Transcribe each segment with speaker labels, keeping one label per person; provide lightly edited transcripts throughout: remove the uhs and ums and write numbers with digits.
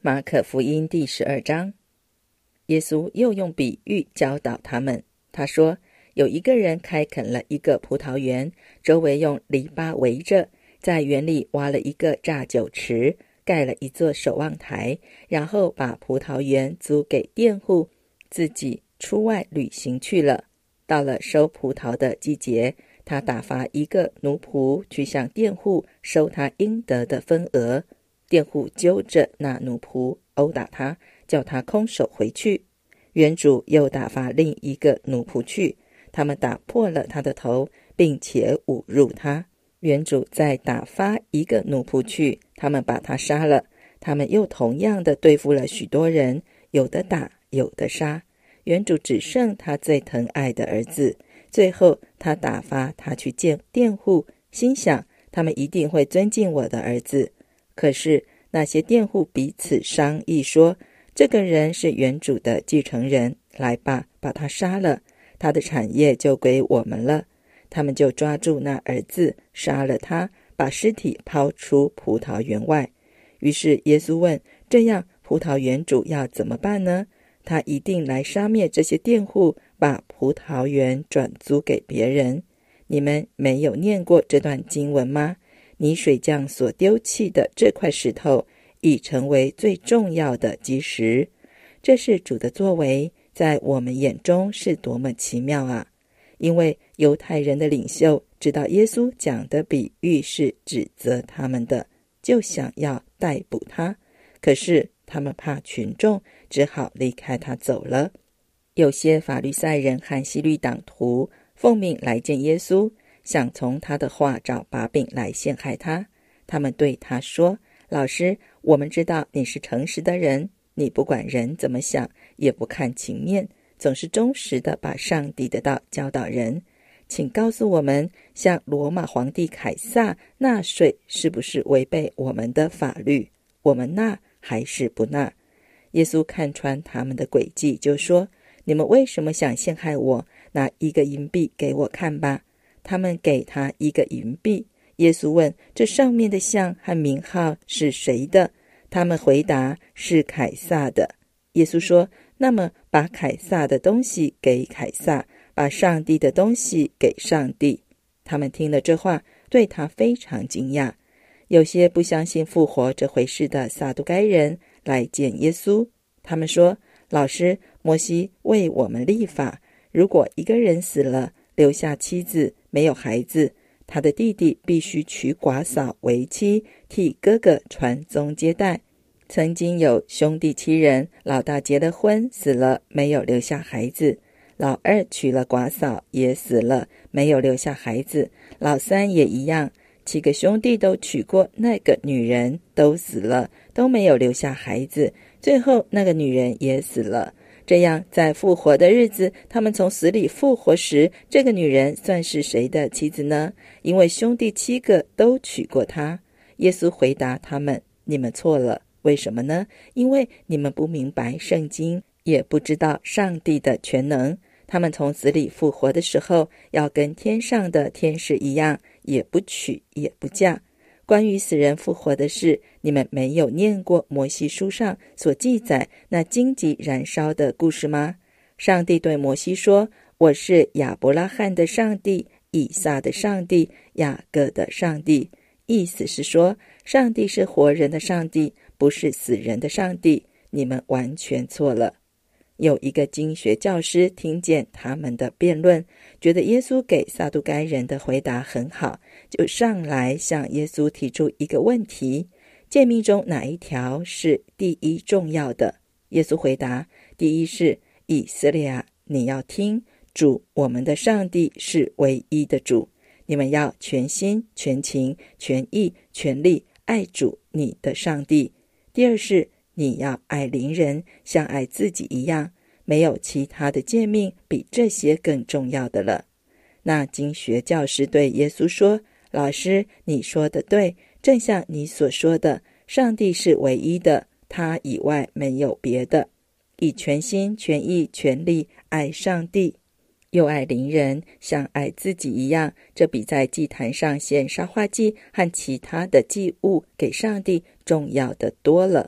Speaker 1: 马可福音第12章，耶稣又用比喻教导他们。他说，有一个人开垦了一个葡萄园，周围用篱笆围着，在园里挖了一个榨酒池，盖了一座守望台，然后把葡萄园租给佃户，自己出外旅行去了。到了收葡萄的季节，他打发一个奴仆去向佃户收他应得的分额。佃户揪着那奴仆殴打他，叫他空手回去。园主又打发另一个奴仆去，他们打破了他的头，并且侮辱他。园主再打发一个奴仆去，他们把他杀了。他们又同样的对付了许多人，有的打，有的杀。园主只剩他最疼爱的儿子。最后他打发他去见佃户，心想他们一定会尊敬我的儿子。可是那些佃户彼此商议说，这个人是园主的继承人，来吧，把他杀了，他的产业就归我们了。他们就抓住那儿子，杀了他，把尸体抛出葡萄园外。于是耶稣问，这样葡萄园主要怎么办呢？他一定来杀灭这些佃户，把葡萄园转租给别人。你们没有念过这段经文吗？泥水匠所丢弃的这块石头，已成为最重要的基石。这是主的作为，在我们眼中是多么奇妙啊！因为犹太人的领袖知道耶稣讲的比喻是指责他们的，就想要逮捕他。可是他们怕群众，只好离开他走了。有些法律赛人和希律党徒奉命来见耶稣，想从他的话找把柄来陷害他。他们对他说，老师，我们知道你是诚实的人，你不管人怎么想，也不看情面，总是忠实的把上帝的道教导人。请告诉我们，向罗马皇帝凯撒纳税是不是违背我们的法律？我们纳还是不纳？耶稣看穿他们的诡计，就说，你们为什么想陷害我？拿一个银币给我看吧。他们给他一个银币。耶稣问，这上面的像和名号是谁的？他们回答，是凯撒的。耶稣说，那么把凯撒的东西给凯撒，把上帝的东西给上帝。他们听了这话，对他非常惊讶。有些不相信复活这回事的撒都该人来见耶稣，他们说，老师，摩西为我们立法，如果一个人死了，留下妻子，没有孩子，他的弟弟必须娶寡嫂为妻，替哥哥传宗接代。曾经有兄弟7人，老大结了婚，死了，没有留下孩子；老二娶了寡嫂，也死了，没有留下孩子；老三也一样。7个兄弟都娶过那个女人，都死了，都没有留下孩子，最后那个女人也死了。这样在复活的日子，他们从死里复活时，这个女人算是谁的妻子呢？因为兄弟7个都娶过她。耶稣回答他们，你们错了。为什么呢？因为你们不明白圣经，也不知道上帝的全能。他们从死里复活的时候，要跟天上的天使一样，也不娶也不嫁。关于死人复活的事，你们没有念过摩西书上所记载那荆棘燃烧的故事吗？上帝对摩西说，我是亚伯拉罕的上帝，以撒的上帝，雅各的上帝。意思是说，上帝是活人的上帝，不是死人的上帝。你们完全错了。有一个经学教师听见他们的辩论，觉得耶稣给撒都该人的回答很好，就上来向耶稣提出一个问题，诫命中哪一条是第一重要的？耶稣回答，第一是，以色列啊，你要听，主我们的上帝是唯一的主，你们要全心全情全意全力爱主你的上帝。第二是，你要爱邻人像爱自己一样，没有其他的诫命比这些更重要的了。那经学教师对耶稣说，老师，你说的对，正像你所说的，上帝是唯一的，他以外没有别的。以全心全意全力爱上帝，又爱邻人像爱自己一样，这比在祭坛上献烧化祭和其他的祭物给上帝重要的多了。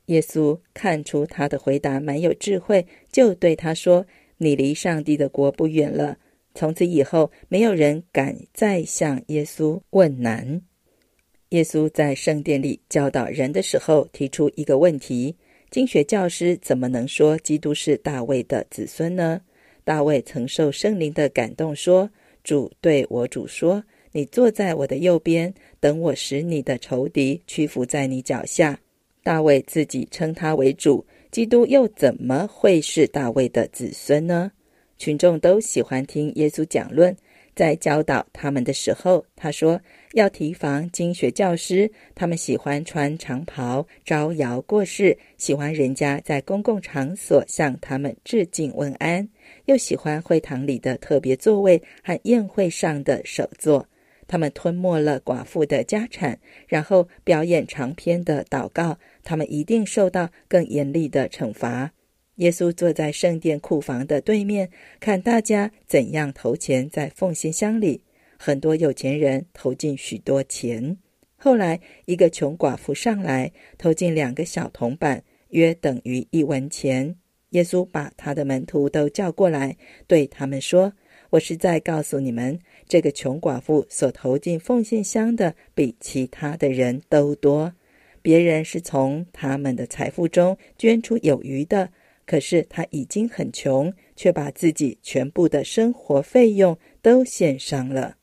Speaker 1: 耶稣看出他的回答蛮有智慧，就对他说：你离上帝的国不远了。从此以后，没有人敢再向耶稣问难。耶稣在圣殿里教导人的时候，提出一个问题：经学教师怎么能说基督是大卫的子孙呢？大卫曾受圣灵的感动说：主对我主说，你坐在我的右边，等我使你的仇敌屈服在你脚下。大卫自己称他为主，基督又怎么会是大卫的子孙呢？群众都喜欢听耶稣讲论，在教导他们的时候，他说要提防经学教师，他们喜欢穿长袍，招摇过市，喜欢人家在公共场所向他们致敬问安，又喜欢会堂里的特别座位和宴会上的首座。他们吞没了寡妇的家产，然后表演长篇的祷告，他们一定受到更严厉的惩罚。耶稣坐在圣殿库房的对面，看大家怎样投钱在奉献箱里。很多有钱人投进许多钱。后来一个穷寡妇上来，投进2个小铜板，约等于1文钱。耶稣把他的门徒都叫过来，对他们说：我实在告诉你们，这个穷寡妇所投进奉献箱的比其他的人都多。别人是从他们的财富中捐出有余的，可是他已经很穷，却把自己全部的生活费用都献上了。